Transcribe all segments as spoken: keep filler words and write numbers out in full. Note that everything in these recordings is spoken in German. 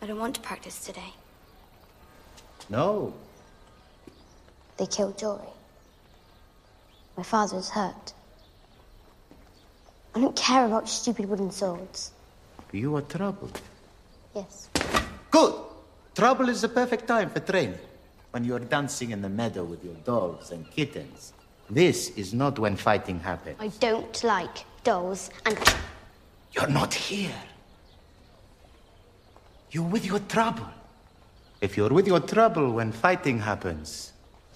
I don't want to practice today. No. They killed Jory. My father is hurt. I don't care about stupid wooden swords. You are troubled. Yes. Good! Trouble is the perfect time for training. When you are dancing in the meadow with your dogs and kittens. This is not when fighting happens. I don't like dolls and... You're not here. You're with your trouble. If you're with your trouble when fighting happens...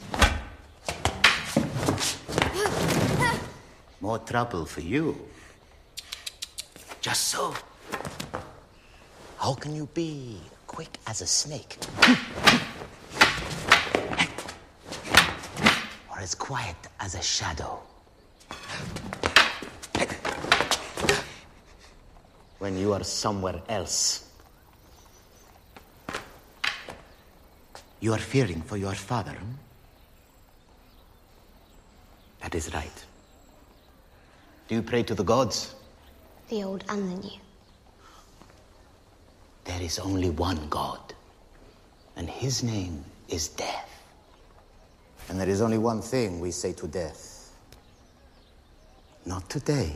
more trouble for you. Just so. How can you be quick as a snake? Or as quiet as a shadow? When you are somewhere else. You are fearing for your father, hmm? That is right. Do you pray to the gods? The old and the new. There is only one God, and his name is death. And there is only one thing we say to death. Not today.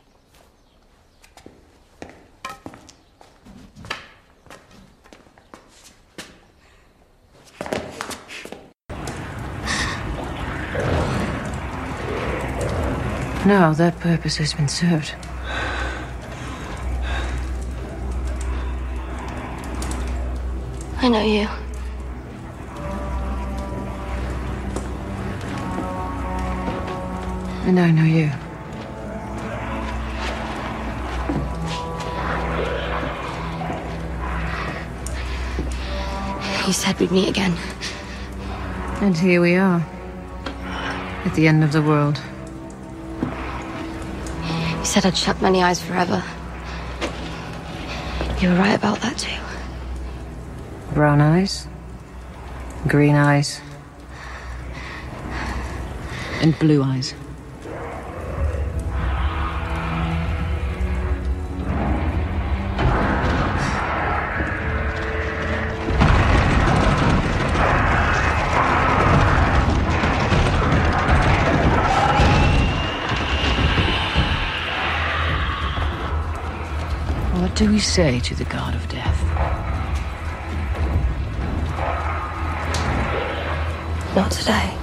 Now that purpose has been served. I know you. And I know you. You said we'd meet again. And here we are. At the end of the world. You said I'd shut many eyes forever. You were right about that too. Brown eyes. Green eyes. And blue eyes. What do we say to the god of death? Not today.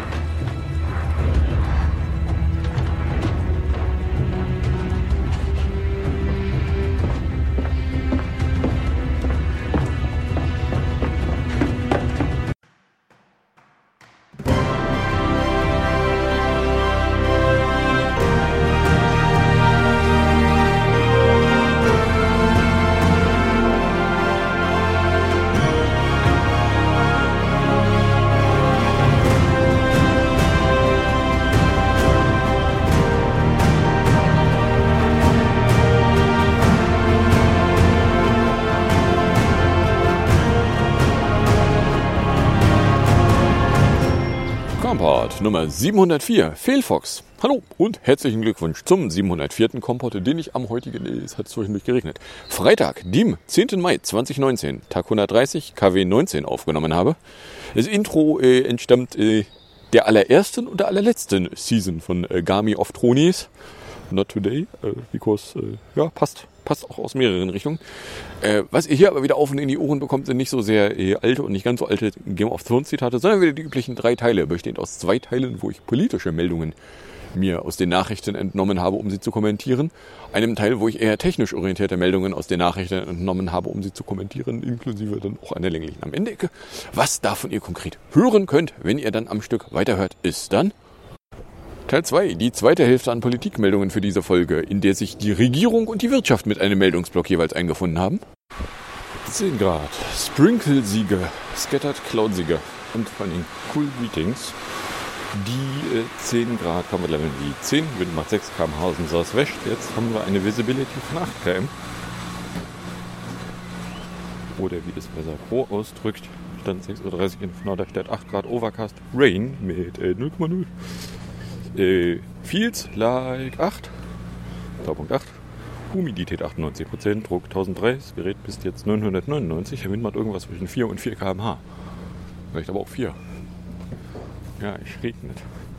Kompott Nummer siebenhundertvier, Fehlfox. Hallo und herzlichen Glückwunsch zum siebenhundertvierten Kompott, den ich am heutigen, es hat zwischendurch geregnet, Freitag, dem zehnten Mai zweitausendneunzehn, Tag hundertdreißig, K W neunzehn aufgenommen habe. Das Intro äh, entstammt äh, der allerersten und der allerletzten Season von äh, Game of Thrones. Not today, äh, because, äh, ja, passt. Passt auch aus mehreren Richtungen. Äh, was ihr hier aber wieder auf und in die Ohren bekommt, sind nicht so sehr äh, alte und nicht ganz so alte Game of Thrones Zitate, sondern wieder die üblichen drei Teile, bestehend aus zwei Teilen, wo ich politische Meldungen mir aus den Nachrichten entnommen habe, um sie zu kommentieren. Einem Teil, wo ich eher technisch orientierte Meldungen aus den Nachrichten entnommen habe, um sie zu kommentieren, inklusive dann auch einer länglichen am Ende-Ecke. Was davon ihr konkret hören könnt, wenn ihr dann am Stück weiterhört, ist dann Teil zwei, die zweite Hälfte an Politikmeldungen für diese Folge, in der sich die Regierung und die Wirtschaft mit einem Meldungsblock jeweils eingefunden haben. zehn Grad, Sprinkle-Siege, Scattered Cloud-Siege und vor allem Cool Greetings. Die äh, zehn Grad kann man leveln wie zehn, Wind macht sechs Kilometer pro Stunde Southwest. Jetzt haben wir eine Visibility von acht Kilometer. Oder wie das besser Pro ausdrückt, Stand sechs Uhr dreißig in Norderstedt, acht Grad Overcast, Rain mit äh, null Komma null. Äh, feels like acht, zwei Komma acht Humidität achtundneunzig Prozent, Druck eintausenddrei, das Gerät bis jetzt neunhundertneunundneunzig, der Wind macht irgendwas zwischen vier und vier Kilometer pro Stunde. Vielleicht aber auch vier. Ja, es regnet.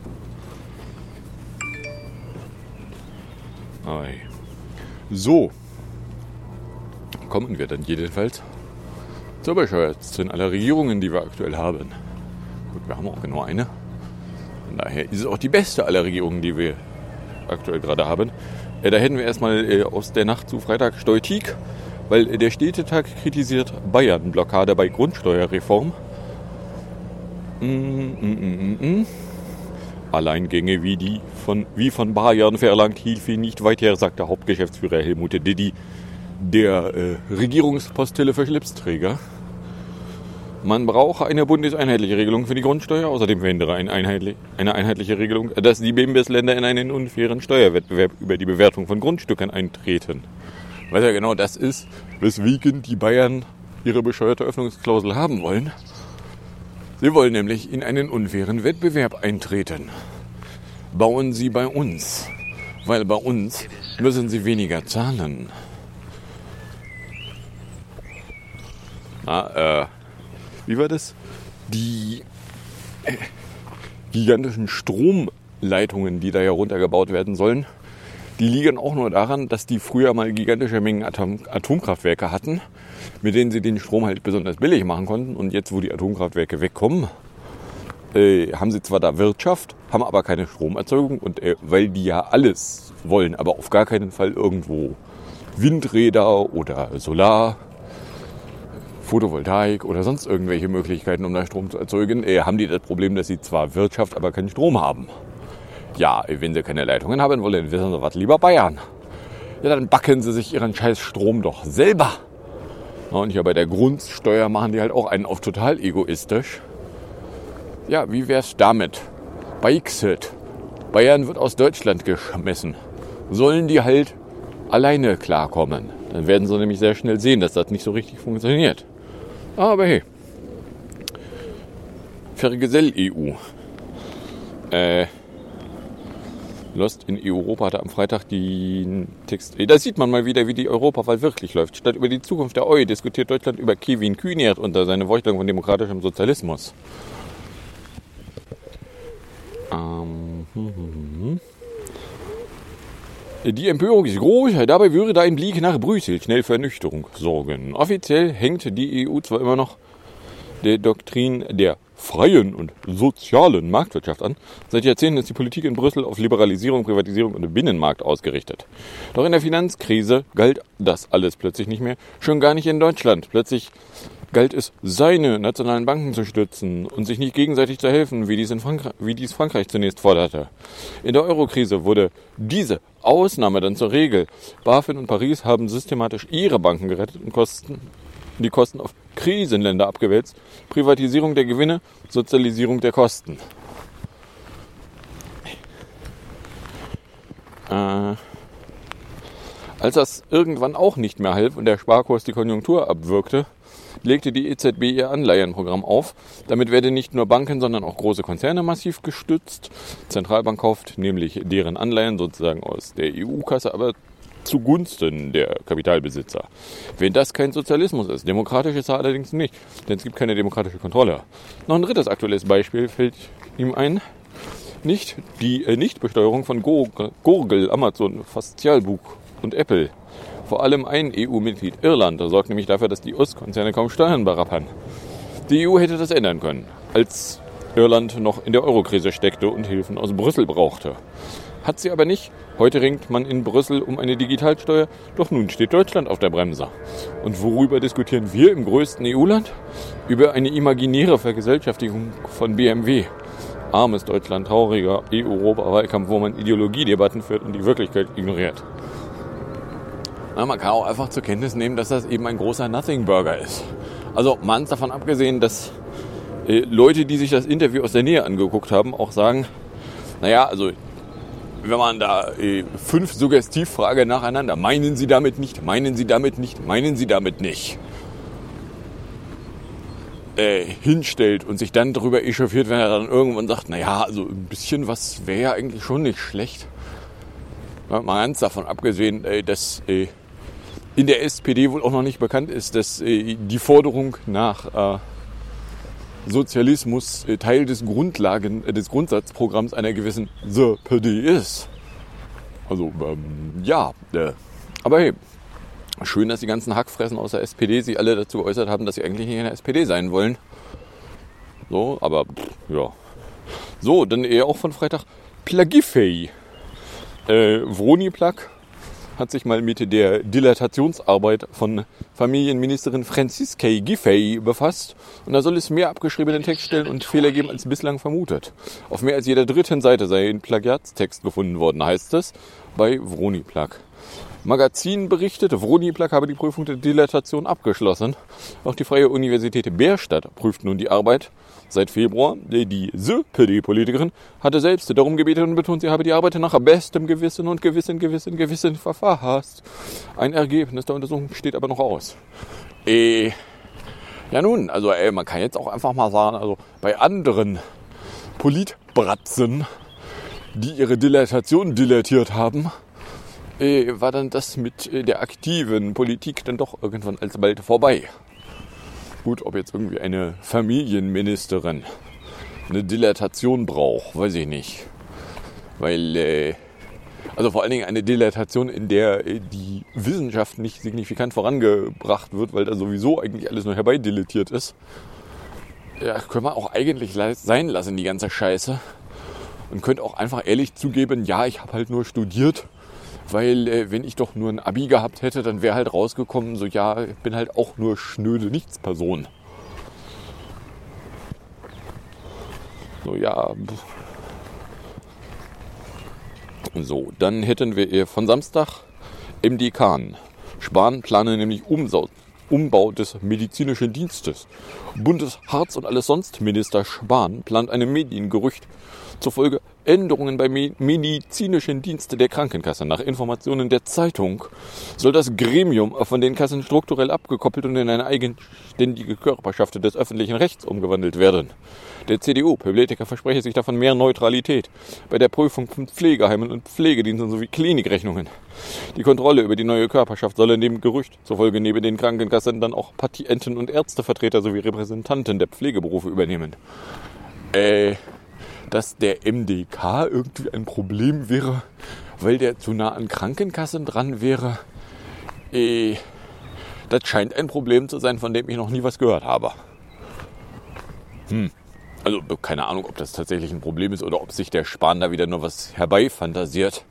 Ei. So. Kommen wir dann jedenfalls zur bescheuertsten aller Regierungen, die wir aktuell haben. Gut, wir haben auch genau eine. Von daher ist es auch die beste aller Regierungen, die wir aktuell gerade haben. Äh, da hätten wir erstmal äh, aus der Nacht zu Freitag Steutik, weil äh, der Städtetag kritisiert Bayern-Blockade bei Grundsteuerreform. Mm, mm, mm, mm. Alleingänge wie die von, wie von Bayern verlangt, Hilfe nicht weiter, sagt der Hauptgeschäftsführer Helmut Diddy, der äh, Regierungspostille für Schlipsträger. Man brauche eine bundeseinheitliche Regelung für die Grundsteuer. Außerdem verhindere eine, einheitlich, eine einheitliche Regelung, dass die Bundesländer in einen unfairen Steuerwettbewerb über die Bewertung von Grundstücken eintreten. Was ja genau das ist, weswegen die Bayern ihre bescheuerte Öffnungsklausel haben wollen. Sie wollen nämlich in einen unfairen Wettbewerb eintreten. Bauen Sie bei uns, weil bei uns müssen Sie weniger zahlen. Ah, äh... Wie war das? Die äh, gigantischen Stromleitungen, die da ja runtergebaut werden sollen, die liegen auch nur daran, dass die früher mal gigantische Mengen Atom- Atomkraftwerke hatten, mit denen sie den Strom halt besonders billig machen konnten. Und jetzt, wo die Atomkraftwerke wegkommen, äh, haben sie zwar da Wirtschaft, haben aber keine Stromerzeugung. Und äh, weil die ja alles wollen, aber auf gar keinen Fall irgendwo Windräder oder Solar, Photovoltaik oder sonst irgendwelche Möglichkeiten, um da Strom zu erzeugen, äh, haben die das Problem, dass sie zwar Wirtschaft, aber keinen Strom haben. Ja, wenn sie keine Leitungen haben wollen, dann wissen sie was, lieber Bayern. Ja, dann backen sie sich ihren scheiß Strom doch selber. Ja, und hier bei der Grundsteuer machen die halt auch einen auf total egoistisch. Ja, wie wär's damit? Brexit. Bayern wird aus Deutschland geschmissen. Sollen die halt alleine klarkommen? Dann werden sie nämlich sehr schnell sehen, dass das nicht so richtig funktioniert. Aber hey, Vergesell-E U. Äh, Lost in Europa hatte am Freitag den Text. Da sieht man mal wieder, wie die Europawahl wirklich läuft. Statt über die Zukunft der E U diskutiert Deutschland über Kevin Kühnert unter seiner Vorstellung von demokratischem Sozialismus. Ähm, hm, hm, hm. Die Empörung ist groß, dabei würde ein Blick nach Brüssel schnell für Ernüchterung sorgen. Offiziell hängt die E U zwar immer noch der Doktrin der freien und sozialen Marktwirtschaft an. Seit Jahrzehnten ist die Politik in Brüssel auf Liberalisierung, Privatisierung und Binnenmarkt ausgerichtet. Doch in der Finanzkrise galt das alles plötzlich nicht mehr, schon gar nicht in Deutschland. Plötzlich galt es, seine nationalen Banken zu stützen und sich nicht gegenseitig zu helfen, wie dies, in Frankreich, wie dies Frankreich zunächst forderte. In der Eurokrise wurde diese Ausnahme dann zur Regel. BaFin und Paris haben systematisch ihre Banken gerettet und Kosten, die Kosten auf Krisenländer abgewälzt. Privatisierung der Gewinne, Sozialisierung der Kosten. Äh, als das irgendwann auch nicht mehr half und der Sparkurs die Konjunktur abwirkte, legte die E Z B ihr Anleihenprogramm auf. Damit werde nicht nur Banken, sondern auch große Konzerne massiv gestützt. Die Zentralbank kauft nämlich deren Anleihen sozusagen aus der E U-Kasse, aber zugunsten der Kapitalbesitzer. Wenn das kein Sozialismus ist, demokratisch ist er allerdings nicht, denn es gibt keine demokratische Kontrolle. Noch ein drittes aktuelles Beispiel fällt ihm ein. Nicht die äh, Nichtbesteuerung von Gurgel, Amazon, Fastialbuch und Apple. Vor allem ein E U-Mitglied, Irland, sorgt nämlich dafür, dass die Ostkonzerne kaum Steuern berappern. Die E U hätte das ändern können, als Irland noch in der Eurokrise steckte und Hilfen aus Brüssel brauchte. Hat sie aber nicht. Heute ringt man in Brüssel um eine Digitalsteuer, doch nun steht Deutschland auf der Bremse. Und worüber diskutieren wir im größten E U-Land? Über eine imaginäre Vergesellschaftigung von B M W. Armes Deutschland, trauriger E U-Europa-Wahlkampf, wo man Ideologiedebatten führt und die Wirklichkeit ignoriert. Na, man kann auch einfach zur Kenntnis nehmen, dass das eben ein großer Nothing-Burger ist. Also man ist davon abgesehen, dass äh, Leute, die sich das Interview aus der Nähe angeguckt haben, auch sagen, naja, also wenn man da äh, fünf Suggestivfragen nacheinander, meinen Sie damit nicht, meinen Sie damit nicht, meinen Sie damit nicht, äh, hinstellt und sich dann darüber echauffiert, wenn er dann irgendwann sagt, naja, also ein bisschen was wäre ja eigentlich schon nicht schlecht. Mal ganz davon abgesehen, dass in der S P D wohl auch noch nicht bekannt ist, dass die Forderung nach Sozialismus Teil des Grundlagen, des Grundsatzprogramms einer gewissen S P D ist. Also, ähm, ja. Äh, aber hey, schön, dass die ganzen Hackfressen aus der S P D sich alle dazu geäußert haben, dass sie eigentlich nicht in der S P D sein wollen. So, aber, pff, ja. So, dann eher auch von Freitag. Plagifei. Äh, Vroni-Plug hat sich mal mit der Dilatationsarbeit von Familienministerin Franziska Giffey befasst. Und da soll es mehr abgeschriebene Textstellen und Fehler geben als bislang vermutet. Auf mehr als jeder dritten Seite sei ein Plagiatstext gefunden worden, heißt es bei Vroni-Plug. Magazin berichtet, Vroni-Plug habe die Prüfung der Dilatation abgeschlossen. Auch die Freie Universität Bärstadt prüft nun die Arbeit. Seit Februar, die S P D-Politikerin hatte selbst darum gebeten und betont, sie habe die Arbeit nach bestem Gewissen und Gewissen, Gewissen, Gewissen verfasst. Ein Ergebnis der Untersuchung steht aber noch aus. Äh, ja nun, also ey, man kann jetzt auch einfach mal sagen, also bei anderen Politbratzen, die ihre Dilatation dilatiert haben, äh, war dann das mit äh, der aktiven Politik dann doch irgendwann alsbald vorbei. Gut, ob jetzt irgendwie eine Familienministerin eine Dilatation braucht, weiß ich nicht. Weil, äh, also vor allen Dingen eine Dilatation, in der äh, die Wissenschaft nicht signifikant vorangebracht wird, weil da sowieso eigentlich alles nur herbeidilatiert ist. Ja, können wir auch eigentlich sein lassen, die ganze Scheiße. Und könnt auch einfach ehrlich zugeben, ja, ich habe halt nur studiert. Weil äh, wenn ich doch nur ein Abi gehabt hätte, dann wäre halt rausgekommen, so ja, ich bin halt auch nur schnöde Nichtsperson. So ja. So, dann hätten wir von Samstag M D K. Spahn plane nämlich Umsau- Umbau des medizinischen Dienstes. Bundesharz- und alles sonst Minister Spahn plant einem Mediengerücht zufolge Änderungen beim medizinischen Dienst der Krankenkasse. Nach Informationen der Zeitung soll das Gremium von den Kassen strukturell abgekoppelt und in eine eigenständige Körperschaft des öffentlichen Rechts umgewandelt werden. Der C D U-Politiker verspreche sich davon mehr Neutralität bei der Prüfung von Pflegeheimen und Pflegediensten sowie Klinikrechnungen. Die Kontrolle über die neue Körperschaft soll in dem Gerücht zufolge neben den Krankenkassen dann auch Patienten- und Ärztevertreter sowie Repräsentanten der Pflegeberufe übernehmen. Äh... Dass der M D K irgendwie ein Problem wäre, weil der zu nah an Krankenkassen dran wäre, äh, das scheint ein Problem zu sein, von dem ich noch nie was gehört habe. Hm. Also keine Ahnung, ob das tatsächlich ein Problem ist oder ob sich der Spahn da wieder nur was herbeifantasiert.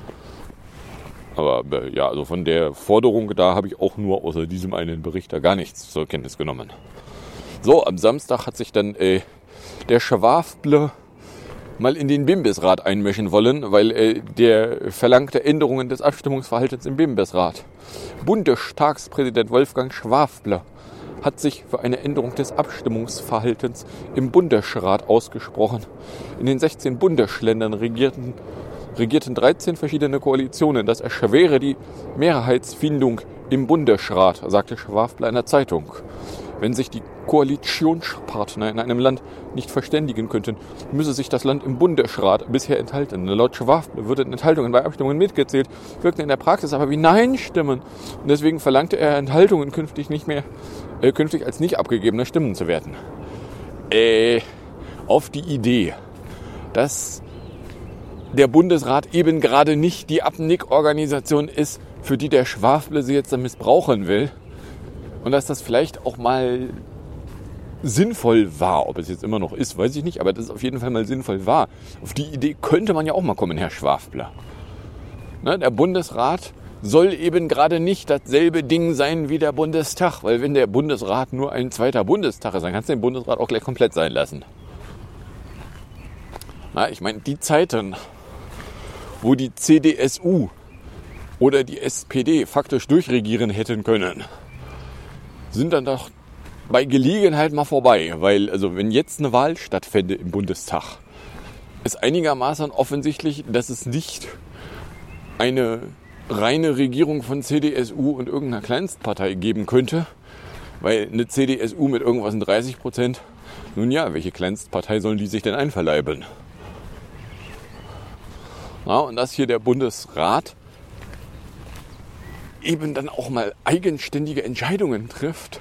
Aber äh, ja, also von der Forderung, da habe ich auch nur außer diesem einen Bericht da gar nichts zur Kenntnis genommen. So, am Samstag hat sich dann äh, der Schwafble mal in den Bimbisrat einmischen wollen, weil äh, der verlangte Änderungen des Abstimmungsverhaltens im Bimbisrat. Bundestagspräsident Wolfgang Schwafble hat sich für eine Änderung des Abstimmungsverhaltens im Bundesrat ausgesprochen. In den sechzehn Bundesländern regierten, regierten dreizehn verschiedene Koalitionen. Das erschwere die Mehrheitsfindung im Bundesrat, sagte Schwafble einer Zeitung. Wenn sich die Koalitionspartner in einem Land nicht verständigen könnten, müsse sich das Land im Bundesrat bisher enthalten. Laut Schwafble würden Enthaltungen bei Abstimmungen mitgezählt, wirkten in der Praxis aber wie Nein-Stimmen. Und deswegen verlangte er, Enthaltungen künftig nicht mehr, äh, künftig als nicht abgegebene Stimmen zu werten. Äh, auf die Idee, dass der Bundesrat eben gerade nicht die Abnick-Organisation ist, für die der Schwafble sie jetzt dann missbrauchen will. Und dass das vielleicht auch mal sinnvoll war. Ob es jetzt immer noch ist, weiß ich nicht. Aber dass es auf jeden Fall mal sinnvoll war. Auf die Idee könnte man ja auch mal kommen, Herr Schwafble. Ne, der Bundesrat soll eben gerade nicht dasselbe Ding sein wie der Bundestag. Weil wenn der Bundesrat nur ein zweiter Bundestag ist, dann kannst du den Bundesrat auch gleich komplett sein lassen. Na, ich meine, die Zeiten, wo die C D S U oder die S P D faktisch durchregieren hätten können, sind dann doch bei Gelegenheit mal vorbei. Weil, also wenn jetzt eine Wahl stattfände im Bundestag, ist einigermaßen offensichtlich, dass es nicht eine reine Regierung von C D S U und irgendeiner Kleinstpartei geben könnte. Weil eine C D S U mit irgendwas in dreißig Prozent, nun ja, welche Kleinstpartei sollen die sich denn einverleiben? Ja, und dass hier der Bundesrat eben dann auch mal eigenständige Entscheidungen trifft.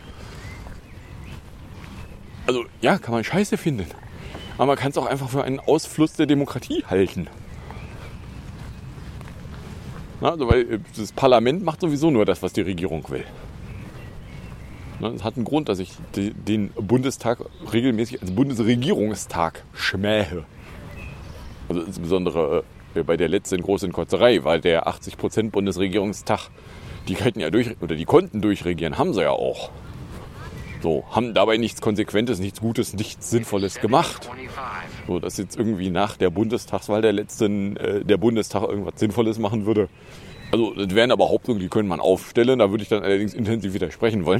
Also ja, kann man scheiße finden. Aber man kann es auch einfach für einen Ausfluss der Demokratie halten. Ja, also weil das Parlament macht sowieso nur das, was die Regierung will. Es hat einen Grund, dass ich den Bundestag regelmäßig als Bundesregierungstag schmähe. Also insbesondere bei der letzten großen Kotzerei war der achtzig Prozent Bundesregierungstag. Die könnten ja durch, oder die konnten durchregieren, haben sie ja auch. So, haben dabei nichts Konsequentes, nichts Gutes, nichts Sinnvolles gemacht. So, dass jetzt irgendwie nach der Bundestagswahl der letzten, äh, der Bundestag irgendwas Sinnvolles machen würde. Also, das wären aber Behauptungen, die können man aufstellen. Da würde ich dann allerdings intensiv widersprechen wollen.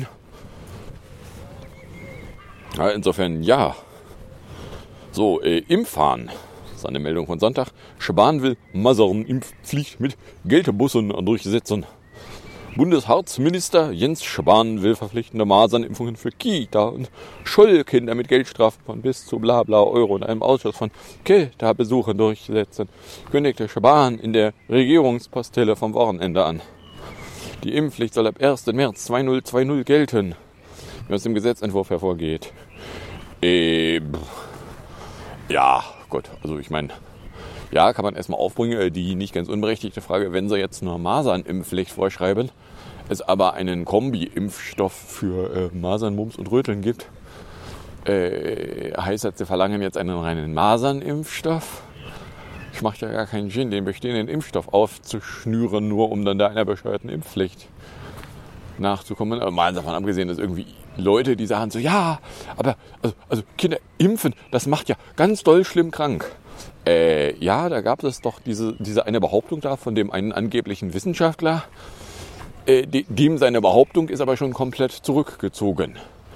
Ja, insofern, ja. So, äh, Impfhahn. Das ist eine Meldung von Sonntag. Spahn will Masernimpfpflicht mit Geldbussen durchsetzen. Bundeshausminister Jens Spahn will verpflichtende Masernimpfungen für Kita- und Schulkinder mit Geldstrafen von bis zu bla bla Euro in einem Ausschuss von Kita-Besuchen durchsetzen, kündigte Spahn in der Regierungspostille vom Wochenende an. Die Impfpflicht soll ab ersten März zweitausendzweißig gelten, wie aus dem Gesetzentwurf hervorgeht. Äh, ja, gut, also ich meine, ja, kann man erstmal aufbringen, die nicht ganz unberechtigte Frage, wenn sie jetzt nur Masernimpfpflicht vorschreiben, es aber einen Kombi-Impfstoff für äh, Masern, Mumps und Röteln gibt, äh, heißt das, sie verlangen jetzt einen reinen Masernimpfstoff. Es macht ja gar keinen Sinn, den bestehenden Impfstoff aufzuschnüren, nur um dann da einer bescheuerten Impfpflicht nachzukommen. Aber mal davon abgesehen, dass irgendwie Leute, die sagen so, ja, aber also, also Kinder impfen, das macht ja ganz doll schlimm krank. Äh, ja, da gab es doch diese, diese eine Behauptung da von dem einen angeblichen Wissenschaftler. Äh, de, dem seine Behauptung ist aber schon komplett zurückgezogen.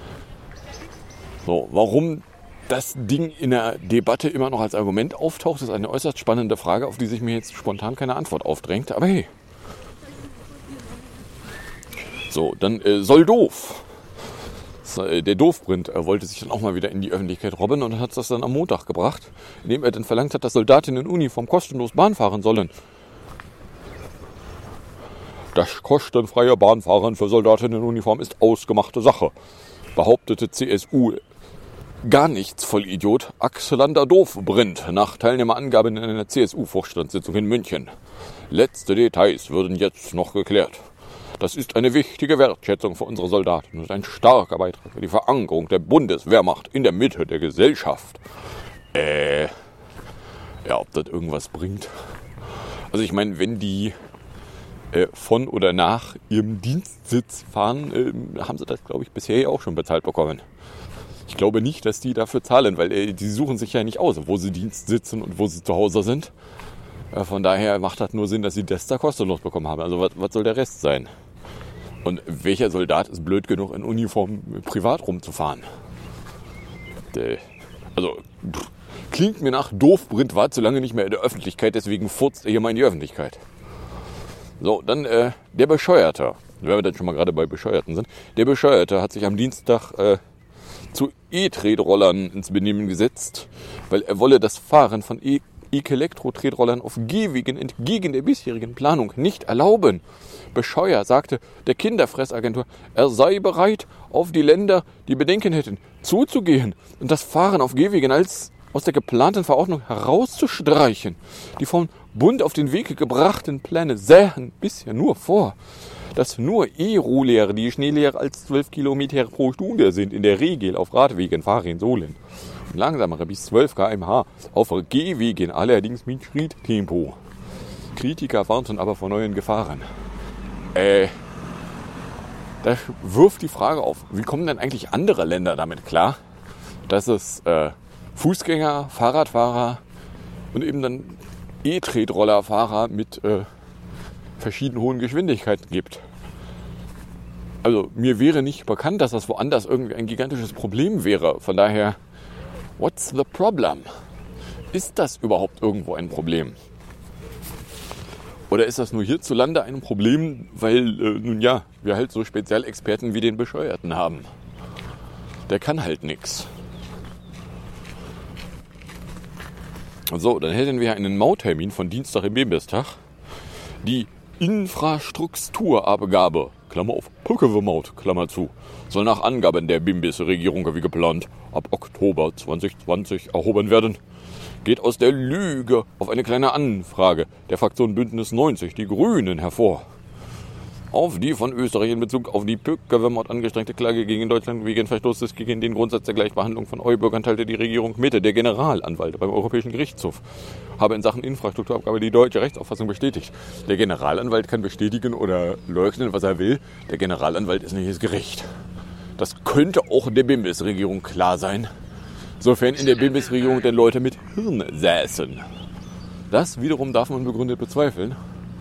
So, warum das Ding in der Debatte immer noch als Argument auftaucht, ist eine äußerst spannende Frage, auf die sich mir jetzt spontan keine Antwort aufdrängt. Aber hey. So, dann äh, soll doof. Der Doofprint wollte sich dann auch mal wieder in die Öffentlichkeit robben und hat das dann am Montag gebracht, indem er dann verlangt hat, dass Soldatinnen in Uniform kostenlos Bahn fahren sollen. Das kostenfreie Bahnfahren für Soldatinnen in Uniform ist ausgemachte Sache, behauptete C S U gar nichts Vollidiot Axelander Doofprint nach Teilnehmerangaben in einer C S U-Vorstandssitzung in München. Letzte Details würden jetzt noch geklärt. Das ist eine wichtige Wertschätzung für unsere Soldaten und ein starker Beitrag für die Verankerung der Bundeswehrmacht in der Mitte der Gesellschaft. Äh, ja, ob das irgendwas bringt. Also ich meine, wenn die äh, von oder nach ihrem Dienstsitz fahren, äh, haben sie das, glaube ich, bisher ja auch schon bezahlt bekommen. Ich glaube nicht, dass die dafür zahlen, weil äh, die suchen sich ja nicht aus, wo sie Dienst sitzen und wo sie zu Hause sind. Äh, von daher macht das nur Sinn, dass sie das da kostenlos bekommen haben. Also was, was soll der Rest sein? Und welcher Soldat ist blöd genug, in Uniform privat rumzufahren? Also, klingt mir nach Doofprint, war zu lange nicht mehr in der Öffentlichkeit, deswegen furzt er hier mal in die Öffentlichkeit. So, dann äh, der Bescheuerte. Wenn wir dann schon mal gerade bei Bescheuerten sind. Der Bescheuerte hat sich am Dienstag äh, zu E-Tretrollern ins Benehmen gesetzt, weil er wolle das Fahren von E- E-Elektro-Tretrollern auf Gehwegen entgegen der bisherigen Planung nicht erlauben. Bescheuer sagte der Kinderfressagentur, er sei bereit, auf die Länder, die Bedenken hätten, zuzugehen und das Fahren auf Gehwegen als aus der geplanten Verordnung herauszustreichen. Die vom Bund auf den Weg gebrachten Pläne sähen bisher nur vor, dass nur E-Roller, die schneeleer als zwölf Kilometer pro Stunde sind, in der Regel auf Radwegen fahren sollen. Und langsamere bis zwölf Kilometer pro Stunde auf Gehwegen, allerdings mit Schritttempo. Kritiker warnten aber vor neuen Gefahren. Äh, das wirft die Frage auf, wie kommen denn eigentlich andere Länder damit klar, dass es äh, Fußgänger, Fahrradfahrer und eben dann E-Tretrollerfahrer mit äh, verschiedenen hohen Geschwindigkeiten gibt. Also mir wäre nicht bekannt, dass das woanders irgendwie ein gigantisches Problem wäre. Von daher, what's the problem? Ist das überhaupt irgendwo ein Problem? Oder ist das nur hierzulande ein Problem, weil, äh, nun ja, wir halt so Spezialexperten wie den Bescheuerten haben? Der kann halt nix. So, dann hätten wir einen Mauttermin von Dienstag im Bimbistag. Die Infrastrukturabgabe, Klammer auf, Pückewe-Maut, Klammer zu, soll nach Angaben der Bimbis-Regierung wie geplant ab Oktober zwanzig zwanzig erhoben werden. Geht aus der Lüge auf eine kleine Anfrage der Fraktion Bündnis neunzig, die Grünen, hervor. Auf die von Österreich in Bezug auf die Pückewe-Maut angestrengte Klage gegen Deutschland wegen Verstoßes gegen den Grundsatz der Gleichbehandlung von E U-Bürgern teilte die Regierung mit. Der Generalanwalt beim Europäischen Gerichtshof habe in Sachen Infrastrukturabgabe die deutsche Rechtsauffassung bestätigt. Der Generalanwalt kann bestätigen oder leugnen, was er will. Der Generalanwalt ist nicht das Gericht. Das könnte auch der Bimbis-Regierung klar sein, sofern in der Bimbis-Regierung denn Leute mit Hirn säßen. Das wiederum darf man begründet bezweifeln.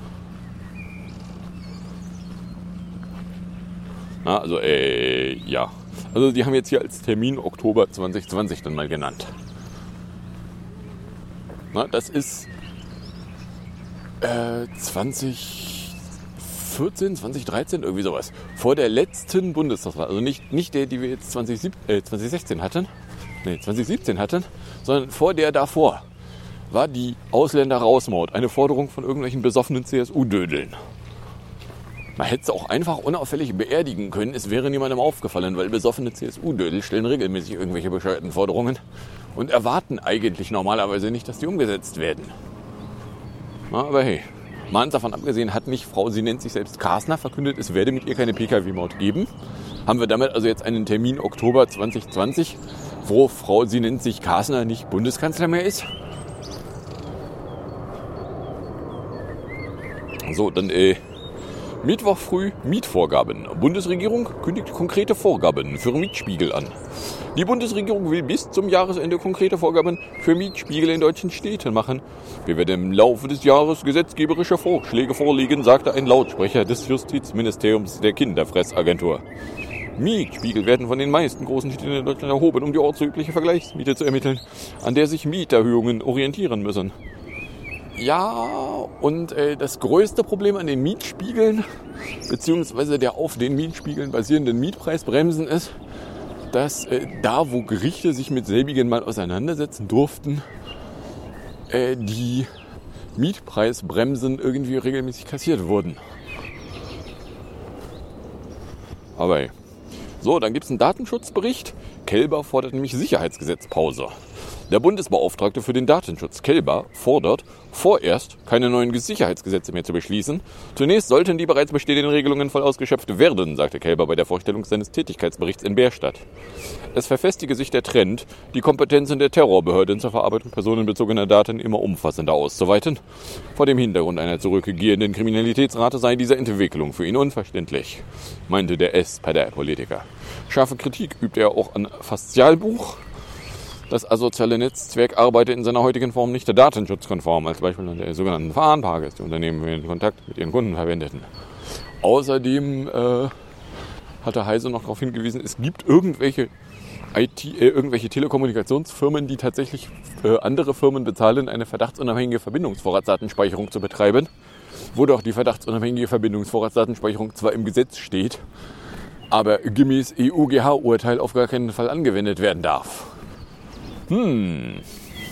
Na, also, äh, ja. Also, die haben jetzt hier als Termin Oktober zwanzig zwanzig dann mal genannt. Na, das ist äh, zwanzig vierzehn, zwanzig dreizehn, irgendwie sowas. Vor der letzten Bundestagswahl. Also nicht, nicht der, die wir jetzt zwanzig sechzehn hatten. Nee, zwanzig siebzehn hatten. Sondern vor der davor war die Ausländer-Rausmaut. Eine Forderung von irgendwelchen besoffenen C S U-Dödeln. Man hätte es auch einfach unauffällig beerdigen können. Es wäre niemandem aufgefallen, weil besoffene C S U-Dödel stellen regelmäßig irgendwelche bescheuerten Forderungen und erwarten eigentlich normalerweise nicht, dass die umgesetzt werden. Na, aber hey, mal davon abgesehen hat nicht Frau, sie nennt sich selbst Kasner, verkündet, es werde mit ihr keine P K W-Maut geben. Haben wir damit also jetzt einen Termin Oktober zwanzig zwanzig, wo Frau, sie nennt sich Kasner, nicht Bundeskanzler mehr ist? So, dann äh... Mittwoch früh Mietvorgaben. Bundesregierung kündigt konkrete Vorgaben für Mietspiegel an. Die Bundesregierung will bis zum Jahresende konkrete Vorgaben für Mietspiegel in deutschen Städten machen. Wir werden im Laufe des Jahres gesetzgeberische Vorschläge vorlegen, sagte ein Lautsprecher des Justizministeriums der Kinderfressagentur. Mietspiegel werden von den meisten großen Städten in Deutschland erhoben, um die ortsübliche Vergleichsmiete zu ermitteln, an der sich Mieterhöhungen orientieren müssen. Ja, und äh, das größte Problem an den Mietspiegeln, beziehungsweise der auf den Mietspiegeln basierenden Mietpreisbremsen ist, dass äh, da, wo Gerichte sich mit selbigen mal auseinandersetzen durften, äh, die Mietpreisbremsen irgendwie regelmäßig kassiert wurden. Aber hey. So, dann gibt es einen Datenschutzbericht. Kelber fordert nämlich Sicherheitsgesetzpause. Der Bundesbeauftragte für den Datenschutz, Kelber, fordert, vorerst keine neuen Sicherheitsgesetze mehr zu beschließen. Zunächst sollten die bereits bestehenden Regelungen voll ausgeschöpft werden, sagte Kelber bei der Vorstellung seines Tätigkeitsberichts in Bärstadt. Es verfestige sich der Trend, die Kompetenzen der Terrorbehörden zur Verarbeitung personenbezogener Daten immer umfassender auszuweiten. Vor dem Hintergrund einer zurückgehenden Kriminalitätsrate sei diese Entwicklung für ihn unverständlich, meinte der S P D-Politiker. Scharfe Kritik übte er auch an Faszialbuch. Das asoziale Netzwerk arbeite in seiner heutigen Form nicht datenschutzkonform, als Beispiel an der sogenannten Fahnenparks, die Unternehmen in Kontakt mit ihren Kunden verwendeten. Außerdem äh, hatte Heise noch darauf hingewiesen, es gibt irgendwelche I T, äh, irgendwelche Telekommunikationsfirmen, die tatsächlich äh, andere Firmen bezahlen, eine verdachtsunabhängige Verbindungsvorratsdatenspeicherung zu betreiben, wo doch die verdachtsunabhängige Verbindungsvorratsdatenspeicherung zwar im Gesetz steht, aber gemäß E U G H-Urteil auf gar keinen Fall angewendet werden darf. Hm.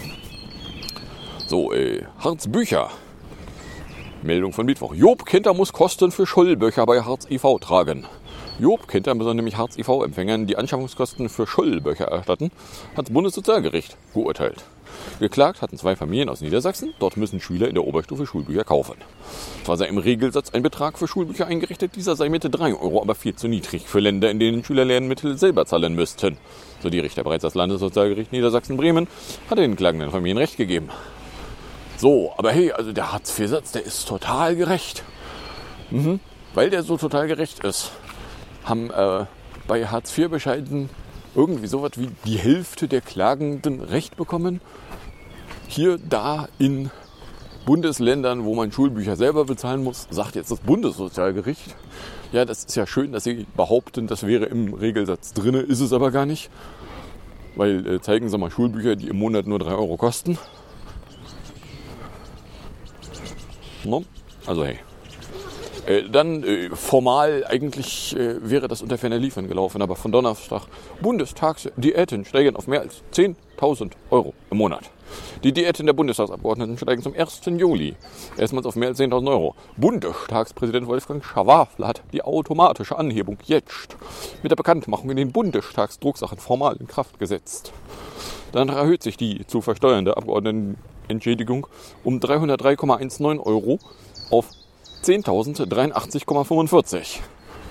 So, äh, Hartz Bücher. Meldung von Mittwoch. Job Kenter muss Kosten für Schulbücher bei Hartz I V tragen. Job Kenter soll nämlich Hartz I V-Empfängern die Anschaffungskosten für Schulbücher erstatten, hat das Bundessozialgericht geurteilt. Geklagt hatten zwei Familien aus Niedersachsen. Dort müssen Schüler in der Oberstufe Schulbücher kaufen. Zwar sei im Regelsatz ein Betrag für Schulbücher eingerichtet, dieser sei Mitte drei Euro, aber viel zu niedrig für Länder, in denen Schüler Lernmittel selber zahlen müssten. So die Richter bereits das Landessozialgericht Niedersachsen-Bremen hatte den klagenden Familien Recht gegeben. So, aber hey, also der Hartz vier Satz, der ist total gerecht. Mhm. Weil der so total gerecht ist, haben äh, bei Hartz vier Bescheiden irgendwie sowas wie die Hälfte der Klagenden Recht bekommen. Hier, da in Bundesländern, wo man Schulbücher selber bezahlen muss, sagt jetzt das Bundessozialgericht, ja, das ist ja schön, dass Sie behaupten, das wäre im Regelsatz drin, ist es aber gar nicht. Weil, äh, zeigen Sie mal Schulbücher, die im Monat nur drei Euro kosten. No? Also hey. Äh, dann äh, formal eigentlich äh, wäre das unter ferner Liefen gelaufen, aber von Donnerstag Bundestagsdiäten steigen auf mehr als zehntausend Euro im Monat. Die Diäten der Bundestagsabgeordneten steigen zum ersten Juli erstmals auf mehr als zehntausend Euro. Bundestagspräsident Wolfgang Schawafel hat die automatische Anhebung jetzt mit der Bekanntmachung in den Bundestagsdrucksachen formal in Kraft gesetzt. Dann erhöht sich die zu versteuernde Abgeordnetenentschädigung um dreihundertdrei Komma neunzehn Euro auf zehntausenddreiundachtzig Komma fünfundvierzig.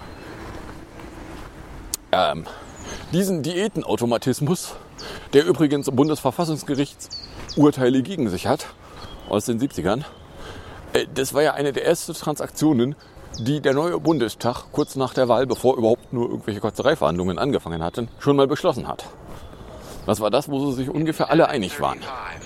Ähm, diesen Diätenautomatismus, der übrigens Bundesverfassungsgerichtsurteile gegen sich hat, aus den siebzigern, äh, das war ja eine der ersten Transaktionen, die der neue Bundestag kurz nach der Wahl, bevor überhaupt nur irgendwelche Kotzereiverhandlungen angefangen hatten, schon mal beschlossen hat. Das war das, wo sie sich ungefähr alle einig waren.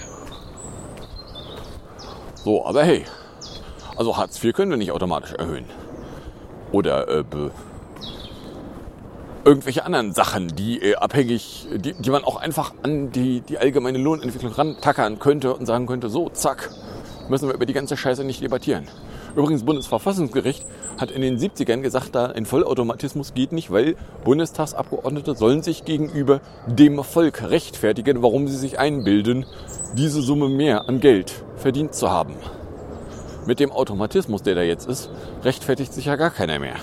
So, aber hey, also Hartz vier können wir nicht automatisch erhöhen. Oder äh, be- irgendwelche anderen Sachen, die äh, abhängig, die, die man auch einfach an die, die allgemeine Lohnentwicklung rantackern könnte und sagen könnte, so, zack, müssen wir über die ganze Scheiße nicht debattieren. Übrigens, Bundesverfassungsgericht hat in den siebzigern gesagt, da ein Vollautomatismus geht nicht, weil Bundestagsabgeordnete sollen sich gegenüber dem Volk rechtfertigen, warum sie sich einbilden, diese Summe mehr an Geld verdient zu haben. Mit dem Automatismus, der da jetzt ist, rechtfertigt sich ja gar keiner mehr.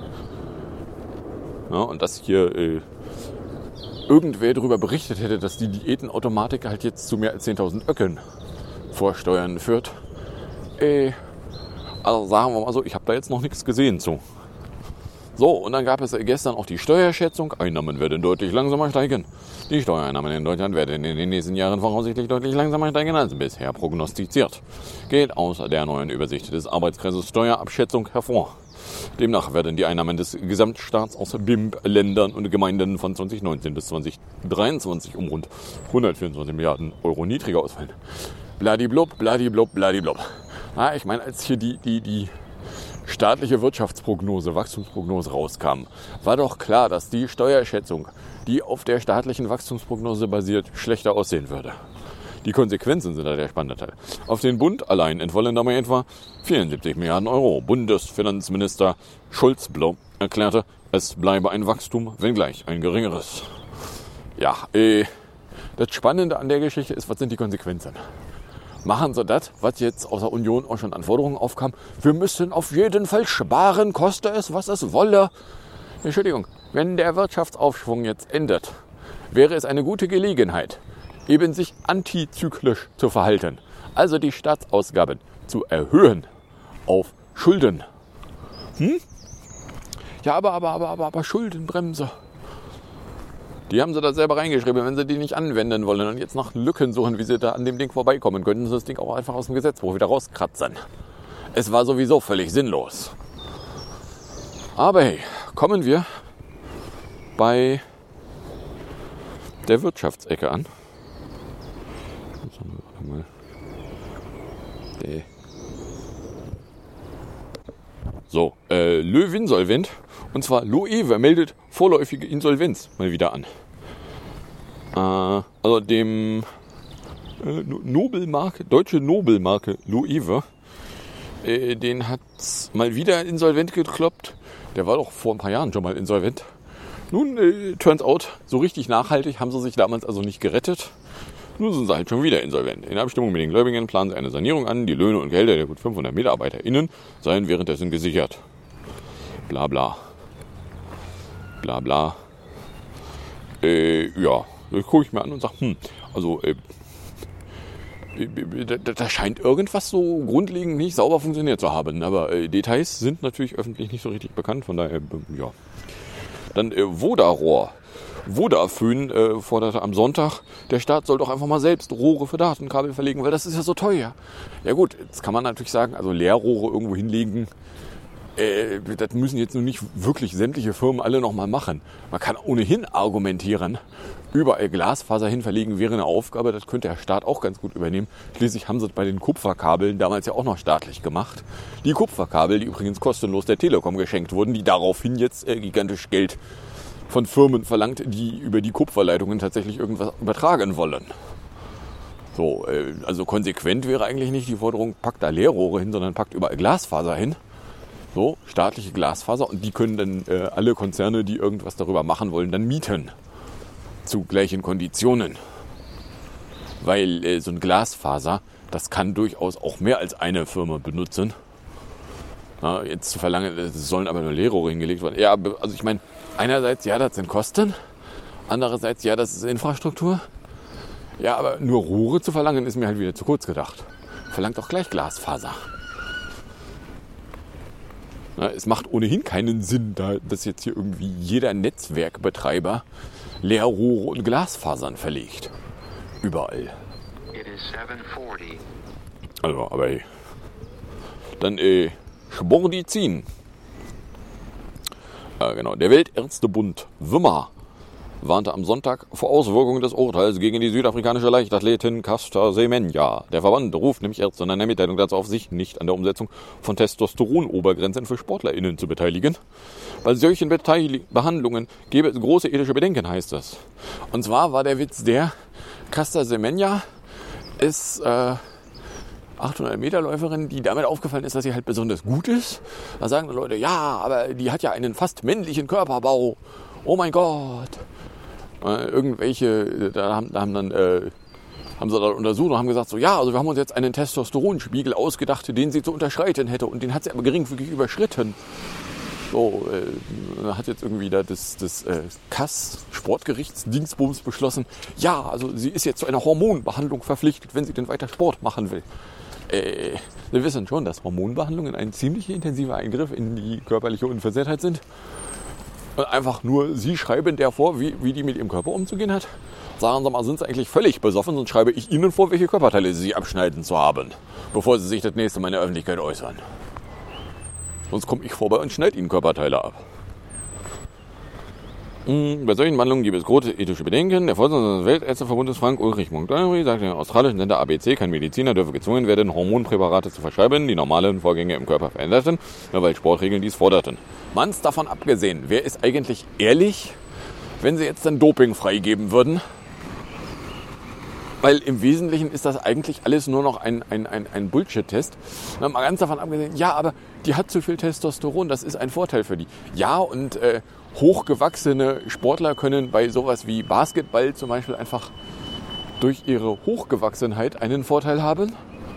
Ja, und dass hier äh, irgendwer darüber berichtet hätte, dass die Diätenautomatik halt jetzt zu mehr als zehntausend Öcken vorsteuern führt, äh, also sagen wir mal so, ich habe da jetzt noch nichts gesehen zu. So, und dann gab es gestern auch die Steuerschätzung. Einnahmen werden deutlich langsamer steigen. Die Steuereinnahmen in Deutschland werden in den nächsten Jahren voraussichtlich deutlich langsamer steigen als bisher prognostiziert. Geht aus der neuen Übersicht des Arbeitskreises Steuerabschätzung hervor. Demnach werden die Einnahmen des Gesamtstaats aus B I M P-Ländern und Gemeinden von zweitausendneunzehn bis zweitausenddreiundzwanzig um rund hundertvierundzwanzig Milliarden Euro niedriger ausfallen. Bladiblub, bladiblub, bladiblub. Ja, ich meine, als hier die, die, die staatliche Wirtschaftsprognose, Wachstumsprognose rauskam, war doch klar, dass die Steuerschätzung, die auf der staatlichen Wachstumsprognose basiert, schlechter aussehen würde. Die Konsequenzen sind da der spannende Teil. Auf den Bund allein entfallen dabei etwa vierundsiebzig Milliarden Euro. Bundesfinanzminister Schulz-Blau erklärte, es bleibe ein Wachstum, wenngleich ein geringeres. Ja, äh, das Spannende an der Geschichte ist, was sind die Konsequenzen? Machen sie das, was jetzt aus der Union auch schon an Forderungen aufkam. Wir müssen auf jeden Fall sparen, koste es, was es wolle. Entschuldigung, wenn der Wirtschaftsaufschwung jetzt endet, wäre es eine gute Gelegenheit, eben sich antizyklisch zu verhalten. Also die Staatsausgaben zu erhöhen auf Schulden. Hm? Ja, aber, aber, aber, aber, aber Schuldenbremse. Die haben sie da selber reingeschrieben, wenn sie die nicht anwenden wollen und jetzt nach Lücken suchen, wie sie da an dem Ding vorbeikommen, könnten sie das Ding auch einfach aus dem Gesetzbuch wieder rauskratzen. Es war sowieso völlig sinnlos. Aber hey, kommen wir bei der Wirtschaftsecke an. Jetzt haben wir mal. Nee. So, äh, Löw insolvent. Und zwar Loewe meldet vorläufige Insolvenz mal wieder an. Äh, also dem äh, Nobelmarke, deutsche Nobelmarke Loewe, äh, den hat mal wieder insolvent gekloppt. Der war doch vor ein paar Jahren schon mal insolvent. Nun, äh, turns out, so richtig nachhaltig haben sie sich damals also nicht gerettet. Nun sind sie halt schon wieder insolvent. In Abstimmung mit den Gläubigern planen sie eine Sanierung an. Die Löhne und Gelder der gut fünfhundert MitarbeiterInnen seien währenddessen gesichert. Bla bla. Bla bla. Äh, ja, das gucke ich mir an und sage, hm, also, äh, da, da scheint irgendwas so grundlegend nicht sauber funktioniert zu haben. Aber äh, Details sind natürlich öffentlich nicht so richtig bekannt, von daher, äh, ja. Dann äh, Vodarohr. Vodafone äh, forderte am Sonntag, der Staat soll doch einfach mal selbst Rohre für Datenkabel verlegen, weil das ist ja so teuer. Ja gut, jetzt kann man natürlich sagen, also Leerrohre irgendwo hinlegen, äh, das müssen jetzt nur nicht wirklich sämtliche Firmen alle nochmal machen. Man kann ohnehin argumentieren, überall Glasfaser hin verlegen wäre eine Aufgabe, das könnte der Staat auch ganz gut übernehmen. Schließlich haben sie es bei den Kupferkabeln damals ja auch noch staatlich gemacht. Die Kupferkabel, die übrigens kostenlos der Telekom geschenkt wurden, die daraufhin jetzt äh, gigantisch Geld von Firmen verlangt, die über die Kupferleitungen tatsächlich irgendwas übertragen wollen. So, äh, also konsequent wäre eigentlich nicht die Forderung, packt da Leerrohre hin, sondern packt überall Glasfaser hin. So, staatliche Glasfaser. Und die können dann äh, alle Konzerne, die irgendwas darüber machen wollen, dann mieten. Zu gleichen Konditionen. Weil äh, so ein Glasfaser, das kann durchaus auch mehr als eine Firma benutzen. Ja, jetzt zu verlangen, es sollen aber nur Leerrohre hingelegt werden. Ja, also ich meine, einerseits, ja, das sind Kosten. Andererseits, ja, das ist Infrastruktur. Ja, aber nur Rohre zu verlangen, ist mir halt wieder zu kurz gedacht. Verlangt auch gleich Glasfaser. Ja, es macht ohnehin keinen Sinn, da, dass jetzt hier irgendwie jeder Netzwerkbetreiber Leerrohre und Glasfasern verlegt. Überall. Also, aber hey. Dann, äh, Schwordizin. Äh, genau, der Weltärztebund W M A warnte am Sonntag vor Auswirkungen des Urteils gegen die südafrikanische Leichtathletin Caster Semenya. Der Verband ruft nämlich Ärzte in einer Mitteilung dazu auf, sich nicht an der Umsetzung von Testosteron-Obergrenzen für SportlerInnen zu beteiligen. Bei solchen Beteil- Behandlungen gäbe es große ethische Bedenken, heißt es. Und zwar war der Witz der, Caster Semenya ist äh, achthundert Meter Läuferin, die damit aufgefallen ist, dass sie halt besonders gut ist. Da sagen die Leute, ja, aber die hat ja einen fast männlichen Körperbau. Oh mein Gott. Äh, irgendwelche, da haben, da haben dann, äh, haben sie dann untersucht und haben gesagt, so, ja, also wir haben uns jetzt einen Testosteronspiegel ausgedacht, den sie zu unterschreiten hätte. Und den hat sie aber geringfügig überschritten. So, äh, hat jetzt irgendwie da das, das äh, K A S Sportgerichtsdienstbums beschlossen, ja, also sie ist jetzt zu einer Hormonbehandlung verpflichtet, wenn sie denn weiter Sport machen will. Äh, wir wissen schon, dass Hormonbehandlungen ein ziemlich intensiver Eingriff in die körperliche Unversehrtheit sind. Und einfach nur, sie schreiben der vor, wie, wie die mit ihrem Körper umzugehen hat. Sagen Sie mal, sind Sie eigentlich völlig besoffen, sonst schreibe ich Ihnen vor, welche Körperteile Sie abschneiden zu haben, bevor Sie sich das nächste Mal in der Öffentlichkeit äußern. Sonst komme ich vorbei und schneide Ihnen Körperteile ab. Bei solchen Behandlungen gibt es große ethische Bedenken. Der Vorsitzende des Weltärzteverbundes Frank Ulrich Montgomery sagt, im australischen Sender A B C, kein Mediziner dürfe gezwungen werden, Hormonpräparate zu verschreiben, die normalen Vorgänge im Körper veränderten, nur weil Sportregeln dies forderten. Man's davon abgesehen, wer ist eigentlich ehrlich, wenn sie jetzt dann Doping freigeben würden? Weil im Wesentlichen ist das eigentlich alles nur noch ein, ein, ein, ein Bullshit-Test. Mal ganz davon abgesehen, ja, aber die hat zu viel Testosteron, das ist ein Vorteil für die. Ja, und äh, hochgewachsene Sportler können bei sowas wie Basketball zum Beispiel einfach durch ihre Hochgewachsenheit einen Vorteil haben.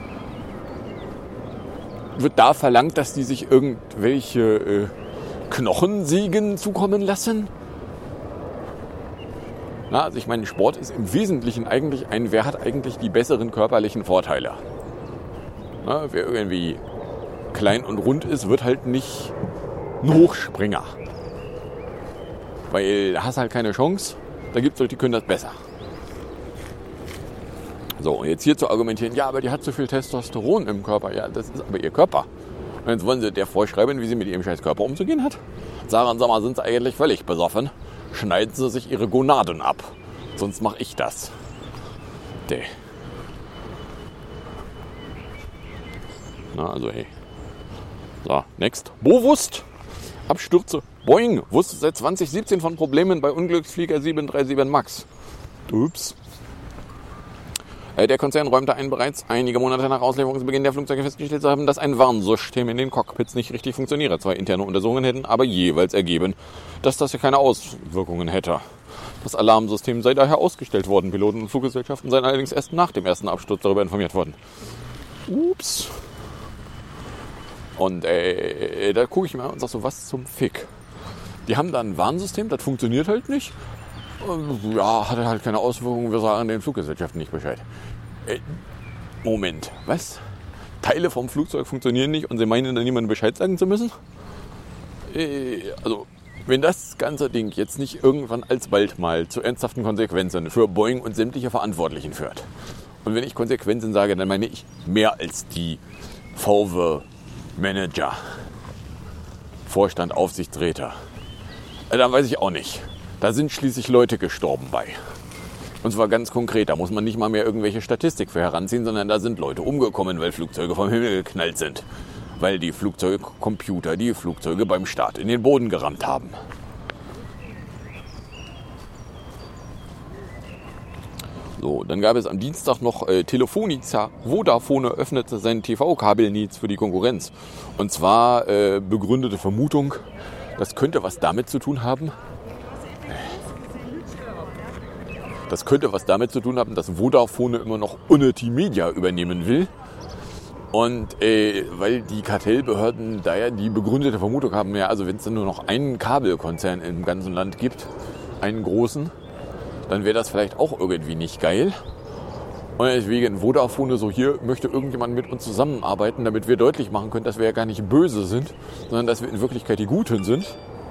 Wird da verlangt, dass die sich irgendwelche äh, Knochensägen zukommen lassen? Na, also ich meine, Sport ist im Wesentlichen eigentlich ein, wer hat eigentlich die besseren körperlichen Vorteile? Na, wer irgendwie klein und rund ist, wird halt nicht ein Hochspringer. Weil da hast du halt keine Chance, da gibt es Leute, die können das besser. So, und jetzt hier zu argumentieren, ja, aber die hat zu viel Testosteron im Körper. Ja, das ist aber ihr Körper. Und jetzt wollen sie der vorschreiben, wie sie mit ihrem scheiß Körper umzugehen hat? Sagen Sie mal, sind sie eigentlich völlig besoffen? Schneiden Sie sich Ihre Gonaden ab. Sonst mache ich das. Däh. Na, also hey. So, next. Bovust. Abstürze. Boeing wusste seit zwanzig siebzehn von Problemen bei Unglücksflieger sieben drei sieben Max. Ups. Der Konzern räumte ein, bereits einige Monate nach Auslieferungsbeginn der Flugzeuge festgestellt zu haben, dass ein Warnsystem in den Cockpits nicht richtig funktioniere. Zwei interne Untersuchungen hätten aber jeweils ergeben, dass das ja keine Auswirkungen hätte. Das Alarmsystem sei daher ausgestellt worden. Piloten und Fluggesellschaften seien allerdings erst nach dem ersten Absturz darüber informiert worden. Ups. Und äh, da gucke ich mir an und sage so, was zum Fick? Die haben da ein Warnsystem, das funktioniert halt nicht. Ja, hat halt keine Auswirkungen, wir sagen den Fluggesellschaften nicht Bescheid. Äh, Moment, was? Teile vom Flugzeug funktionieren nicht und sie meinen dann niemandem Bescheid sagen zu müssen? Äh, also, wenn das ganze Ding jetzt nicht irgendwann alsbald mal zu ernsthaften Konsequenzen für Boeing und sämtliche Verantwortlichen führt. Und wenn ich Konsequenzen sage, dann meine ich mehr als die V W-Manager, Vorstand, Aufsichtsräte. Äh, dann weiß ich auch nicht. Da sind schließlich Leute gestorben bei. Und zwar ganz konkret, da muss man nicht mal mehr irgendwelche Statistik für heranziehen, sondern da sind Leute umgekommen, weil Flugzeuge vom Himmel geknallt sind. Weil die Flugzeugcomputer die Flugzeuge beim Start in den Boden gerammt haben. So, dann gab es am Dienstag noch äh, Telefonica. Vodafone öffnete sein T V-Kabelnetz für die Konkurrenz. Und zwar äh, begründete Vermutung, das könnte was damit zu tun haben. Das könnte was damit zu tun haben, dass Vodafone immer noch Unity Media übernehmen will. Und äh, weil die Kartellbehörden da ja die begründete Vermutung haben, ja, also wenn es dann nur noch einen Kabelkonzern im ganzen Land gibt, einen großen, dann wäre das vielleicht auch irgendwie nicht geil. Und deswegen Vodafone so, hier möchte irgendjemand mit uns zusammenarbeiten, damit wir deutlich machen können, dass wir ja gar nicht böse sind, sondern dass wir in Wirklichkeit die Guten sind.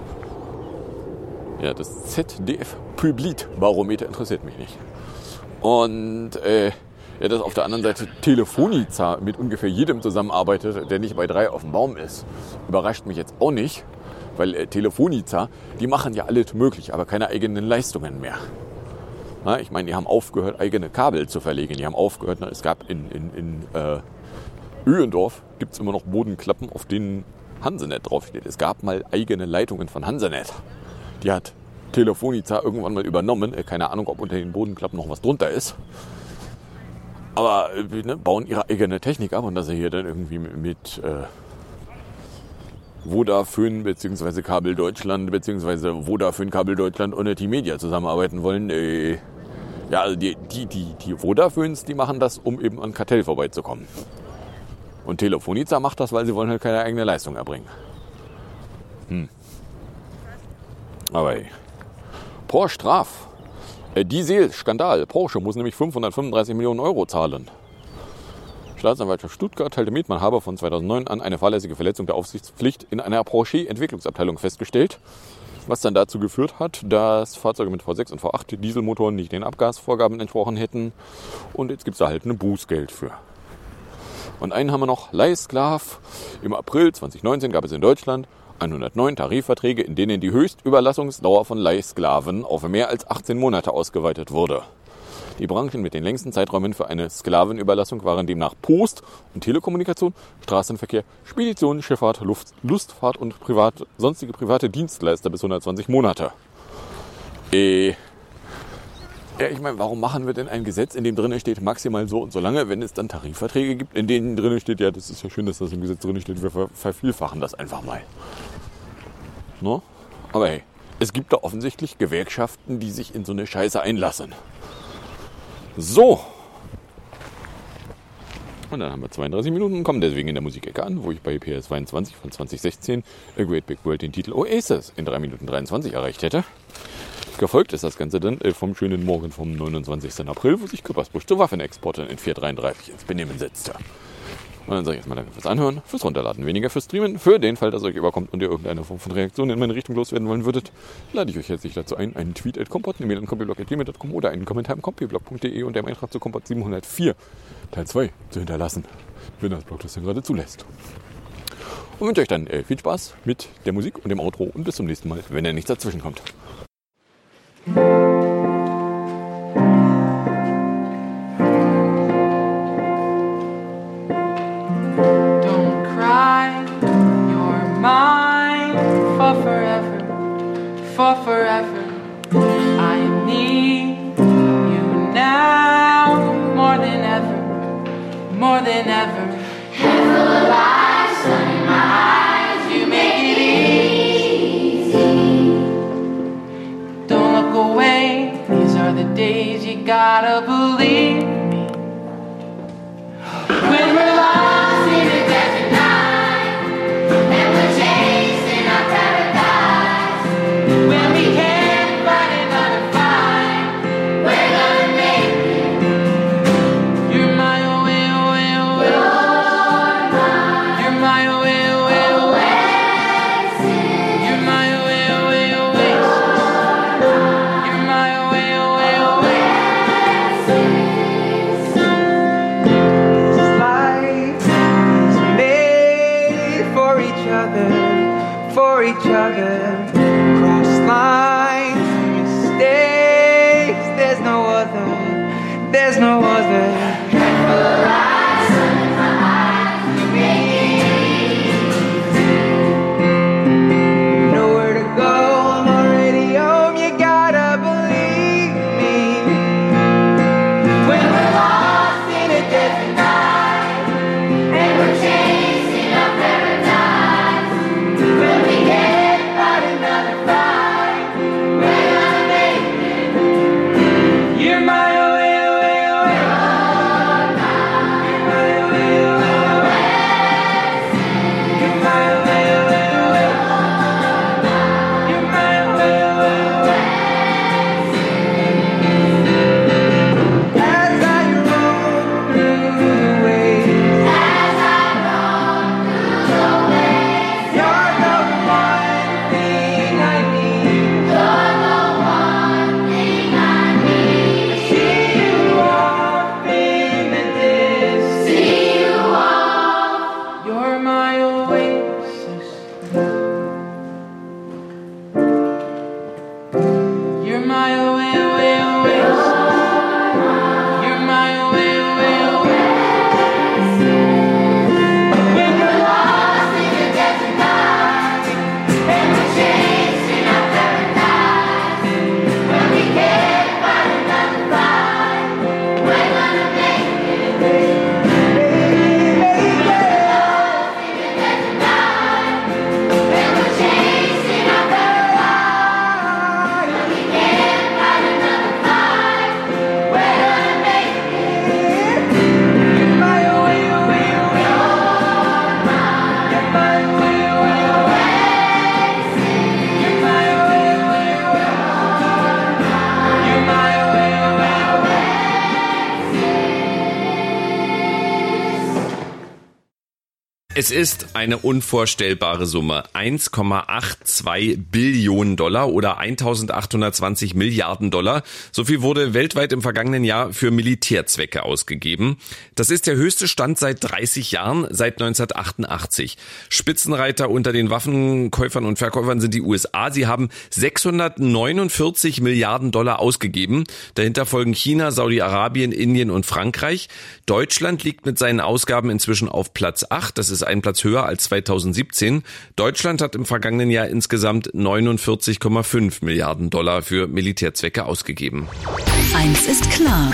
Ja, das Z D F-Publit-Barometer interessiert mich nicht. Und äh, ja, dass auf der anderen Seite Telefonica mit ungefähr jedem zusammenarbeitet, der nicht bei drei auf dem Baum ist, überrascht mich jetzt auch nicht, weil äh, Telefonica, die machen ja alles möglich, aber keine eigenen Leistungen mehr. Na, ich meine, die haben aufgehört, eigene Kabel zu verlegen. Die haben aufgehört, na, es gab in, in, in äh, Öhendorf gibt es immer noch Bodenklappen, auf denen Hansenet draufsteht. Es gab mal eigene Leitungen von Hansenet. Die hat Telefonica irgendwann mal übernommen. Äh, keine Ahnung, ob unter den Bodenklappen noch was drunter ist. Aber äh, ne, bauen ihre eigene Technik ab und dass sie hier dann irgendwie mit, mit äh, Vodafone bzw. Kabel Deutschland bzw. Vodafone Kabel Deutschland und Unity Media zusammenarbeiten wollen. Äh, ja, also die, die, die, die Vodafones, die machen das, um eben an Kartell vorbeizukommen. Und Telefonica macht das, weil sie wollen halt keine eigene Leistung erbringen. Hm. Aber hey. Porsche Straf. Äh, Diesel-Skandal. Porsche muss nämlich fünfhundertfünfunddreißig Millionen Euro zahlen. Staatsanwaltschaft Stuttgart hält Mietmann habe von zweitausendneun an eine fahrlässige Verletzung der Aufsichtspflicht in einer Porsche-Entwicklungsabteilung festgestellt, was dann dazu geführt hat, dass Fahrzeuge mit V sechs und V acht Dieselmotoren nicht den Abgasvorgaben entsprochen hätten und jetzt gibt es da halt ein Bußgeld für. Und einen haben wir noch, Leihsklav. Im April zweitausendneunzehn gab es in Deutschland hundertneun Tarifverträge, in denen die Höchstüberlassungsdauer von Leihsklaven auf mehr als achtzehn Monate ausgeweitet wurde. Die Branchen mit den längsten Zeiträumen für eine Sklavenüberlassung waren demnach Post- und Telekommunikation, Straßenverkehr, Spedition, Schifffahrt, Luft, Lustfahrt und privat, sonstige private Dienstleister bis hundertzwanzig Monate. Äh, ja, ich meine, warum machen wir denn ein Gesetz, in dem drin steht maximal so und so lange, wenn es dann Tarifverträge gibt, in denen drin steht, ja, das ist ja schön, dass das im Gesetz drin steht, wir ver- vervielfachen das einfach mal. No? Aber hey, es gibt da offensichtlich Gewerkschaften, die sich in so eine Scheiße einlassen. So. Und dann haben wir zweiunddreißig Minuten und kommen deswegen in der Musikecke an, wo ich bei P S zweiundzwanzig von zwanzig sechzehn A Great Big World den Titel Oasis in drei Minuten dreiundzwanzig erreicht hätte. Gefolgt ist das Ganze dann vom schönen Morgen vom neunundzwanzigsten April, wo sich Küppersbusch zu Waffenexportern in vier dreiunddreißig ins Benehmen setzte. Und dann sage ich jetzt mal danke fürs Anhören, fürs Runterladen, weniger fürs Streamen. Für den Fall, dass euch überkommt und ihr irgendeine Form von Reaktion in meine Richtung loswerden wollen würdet, lade ich euch herzlich dazu ein, einen Tweet at kompott, eine Mail an kompiblog punkt gmail punkt com oder einen Kommentar im kompiblog punkt de und dem Eintrag zu Kompott siebenhundertvier Teil zwei zu hinterlassen, wenn das Blog das denn gerade zulässt. Und wünsche euch dann äh, viel Spaß mit der Musik und dem Outro und bis zum nächsten Mal, wenn er nichts dazwischen kommt. For forever, I need you now more than ever, more than ever. Head full of lies, sun in my eyes, you make it easy. Don't look away, these are the days you gotta believe me. When we're lost in a desert night, and we're chasing our paradise. When we can't fight another fight, we're gonna make it. You're my oh, oh, oh, oh. You're my oh, oh, oh, oh. You're my oh, oh, oh, oh. You're my oh, oh, oh, oh. Es ist eine unvorstellbare Summe. eins Komma zweiundachtzig Billionen Dollar oder eintausendachthundertzwanzig Milliarden Dollar. So viel wurde weltweit im vergangenen Jahr für Militärzwecke ausgegeben. Das ist der höchste Stand seit dreißig Jahren, seit neunzehnhundertachtundachtzig. Spitzenreiter unter den Waffenkäufern und Verkäufern sind die U S A. Sie haben sechshundertneunundvierzig Milliarden Dollar ausgegeben. Dahinter folgen China, Saudi-Arabien, Indien und Frankreich. Deutschland liegt mit seinen Ausgaben inzwischen auf Platz acht. Das ist einen Platz höher als zweitausendsiebzehn. Deutschland hat im vergangenen Jahr insgesamt neunundvierzig Komma fünf Milliarden Dollar für Militärzwecke ausgegeben. Eins ist klar.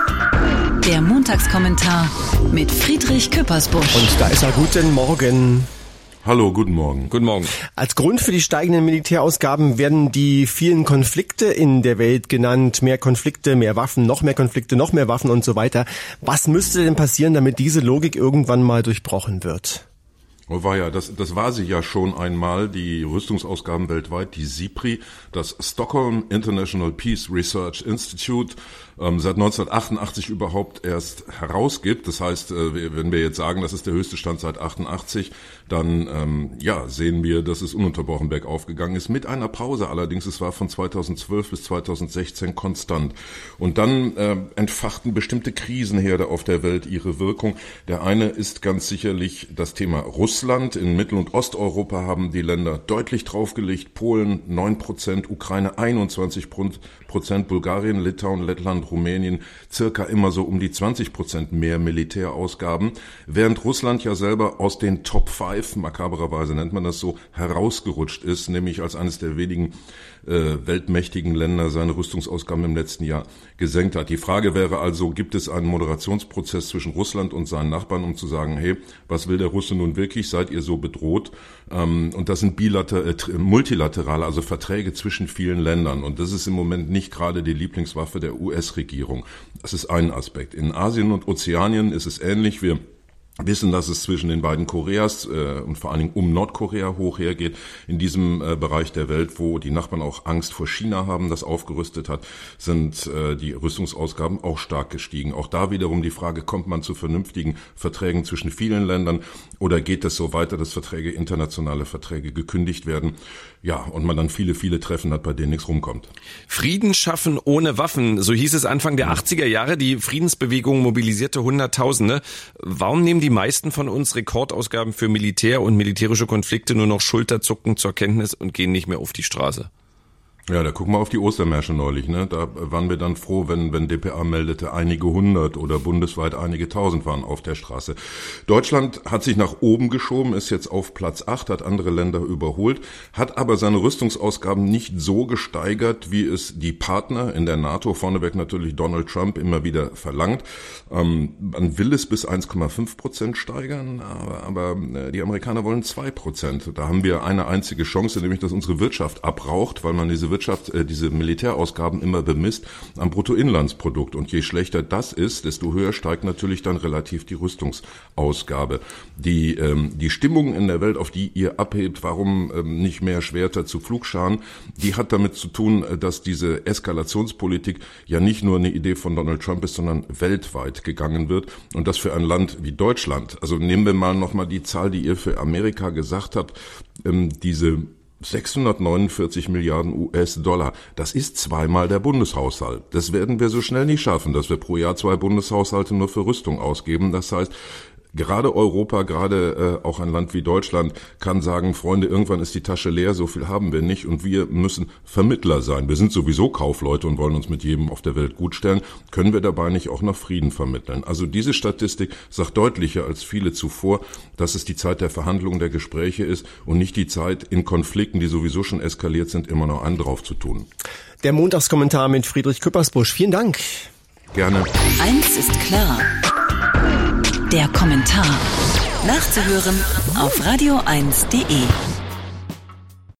Der Montagskommentar mit Friedrich Küppersbusch. Und da ist er. Guten Morgen. Hallo, guten Morgen. Guten Morgen. Als Grund für die steigenden Militärausgaben werden die vielen Konflikte in der Welt genannt. Mehr Konflikte, mehr Waffen, noch mehr Konflikte, noch mehr Waffen und so weiter. Was müsste denn passieren, damit diese Logik irgendwann mal durchbrochen wird? Oh war ja, das, das war sie ja schon einmal, die Rüstungsausgaben weltweit, die SIPRI, das Stockholm International Peace Research Institute, ähm, seit neunzehnhundertachtundachtzig überhaupt erst herausgibt. Das heißt, äh, wenn wir jetzt sagen, das ist der höchste Stand seit achtundachtzig, dann ähm, ja sehen wir, dass es ununterbrochen bergauf gegangen ist, mit einer Pause allerdings. Es war von zweitausendzwölf bis zweitausendsechzehn konstant. Und dann äh, entfachten bestimmte Krisenherde auf der Welt ihre Wirkung. Der eine ist ganz sicherlich das Thema Russland. In Mittel- und Osteuropa haben die Länder deutlich draufgelegt. Polen neun Prozent, Ukraine einundzwanzig Prozent, Bulgarien, Litauen, Lettland, Rumänien circa immer so um die zwanzig Prozent mehr Militärausgaben, während Russland ja selber aus den Top fünf, makabererweise nennt man das so, herausgerutscht ist, nämlich als eines der wenigen äh, weltmächtigen Länder seine Rüstungsausgaben im letzten Jahr gesenkt hat. Die Frage wäre also, gibt es einen Moderationsprozess zwischen Russland und seinen Nachbarn, um zu sagen, hey, was will der Russe nun wirklich, seid ihr so bedroht? Ähm, und das sind bilater- äh, multilaterale, also Verträge zwischen vielen Ländern. Und das ist im Moment nicht gerade die Lieblingswaffe der U S-Regierung. Das ist ein Aspekt. In Asien und Ozeanien ist es ähnlich. Wir wissen, dass es zwischen den beiden Koreas äh, und vor allen Dingen um Nordkorea hoch hergeht. In diesem äh, Bereich der Welt, wo die Nachbarn auch Angst vor China haben, das aufgerüstet hat, sind äh, die Rüstungsausgaben auch stark gestiegen. Auch da wiederum die Frage, kommt man zu vernünftigen Verträgen zwischen vielen Ländern oder geht es so weiter, dass Verträge, internationale Verträge gekündigt werden? Ja, und man dann viele, viele Treffen hat, bei denen nichts rumkommt. Frieden schaffen ohne Waffen, so hieß es Anfang der achtziger Jahre. Die Friedensbewegung mobilisierte Hunderttausende. Warum nehmen die meisten von uns Rekordausgaben für Militär und militärische Konflikte nur noch schulterzuckend zur Kenntnis und gehen nicht mehr auf die Straße? Ja, da guck mal auf die Ostermärsche neulich, ne? Da waren wir dann froh, wenn, wenn D P A meldete, einige hundert oder bundesweit einige tausend waren auf der Straße. Deutschland hat sich nach oben geschoben, ist jetzt auf Platz acht, hat andere Länder überholt, hat aber seine Rüstungsausgaben nicht so gesteigert, wie es die Partner in der NATO, vorneweg natürlich Donald Trump, immer wieder verlangt. Ähm, man will es bis eins Komma fünf Prozent steigern, aber, aber die Amerikaner wollen zwei Prozent. Da haben wir eine einzige Chance, nämlich dass unsere Wirtschaft abraucht, weil man diese Wirtschaft, äh, diese Militärausgaben immer bemisst am Bruttoinlandsprodukt. Und je schlechter das ist, desto höher steigt natürlich dann relativ die Rüstungsausgabe. Die, ähm, die Stimmung in der Welt, auf die ihr abhebt, warum ähm, nicht mehr Schwerter zu Pflugscharen, die hat damit zu tun, dass diese Eskalationspolitik ja nicht nur eine Idee von Donald Trump ist, sondern weltweit gegangen wird. Und das für ein Land wie Deutschland. Also nehmen wir mal nochmal die Zahl, die ihr für Amerika gesagt habt, ähm, diese sechshundertneunundvierzig Milliarden U S-Dollar. Das ist zweimal der Bundeshaushalt. Das werden wir so schnell nicht schaffen, dass wir pro Jahr zwei Bundeshaushalte nur für Rüstung ausgeben. Das heißt, gerade Europa, gerade äh, auch ein Land wie Deutschland kann sagen, Freunde, irgendwann ist die Tasche leer, so viel haben wir nicht und wir müssen Vermittler sein. Wir sind sowieso Kaufleute und wollen uns mit jedem auf der Welt gutstellen. Können wir dabei nicht auch noch Frieden vermitteln? Also diese Statistik sagt deutlicher als viele zuvor, dass es die Zeit der Verhandlungen, der Gespräche ist und nicht die Zeit in Konflikten, die sowieso schon eskaliert sind, immer noch einen drauf zu tun. Der Montagskommentar mit Friedrich Küppersbusch. Vielen Dank. Gerne. Eins ist klar. Der Kommentar. Nachzuhören auf radio eins punkt de.